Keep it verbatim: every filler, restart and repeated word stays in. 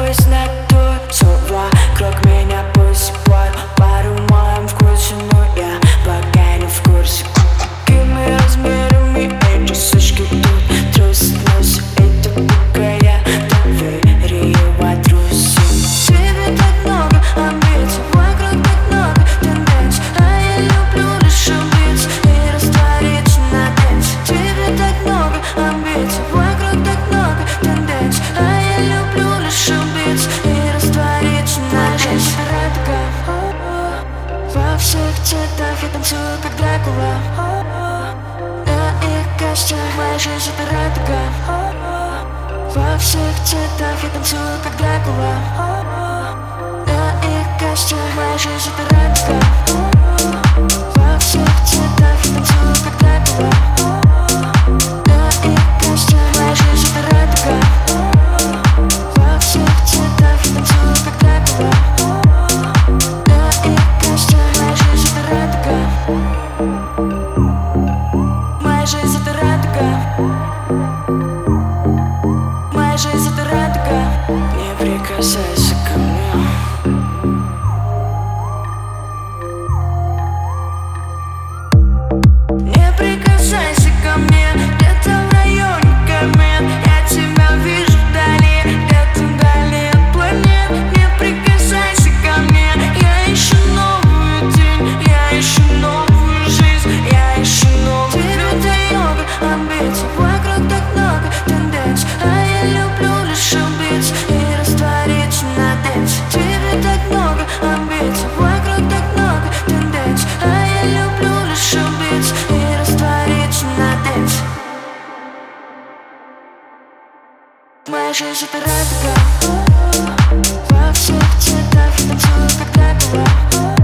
пусть найдутся вокруг меня, пусть пару, пару моим вкусом, но я пока не в курсе. Какими размерами эти сучки тут трусят нос, это пока я доверие вотрусил. Тебе так много амбиций, вокруг так много тенденций, а я люблю лишь убиться и раствориться на дэнсе. Тебе так много амбиций, вокруг так много тенденций, а я люблю лишь убиться и раствориться на дэнсе. Радуга во всех цветах, я танцую как Дракула. На их костях моя жизнь это радуга. Во всех цветах я танцую как Дракула. На их костях моя жизнь это радуга. Во всех цветах я танцую как Дракула. На их костях моя жизнь это радуга. Во всех цветах я танцую как Дракула. На их костях моя жизнь это радуга. Моя жизнь это радуга. Моя жизнь это радуга. Не прикасайся ко мне. Не прикасайся ко мне, где-то в районе комет. Я тебя вижу вдали, где-то вдали от планет. Не прикасайся ко мне, я ищу новую день, я ищу новую жизнь, я ищу новую. Тебе так много амбиций, вокруг так много тенденций, а я люблю лишь убиться и раствориться на дэнсе. Тебе так много амбиций, вокруг так много тенденций, а я люблю лишь убиться и раствориться на дэнсе. Моя жизнь это радуга. Во всех цветах я танцую как Дракула.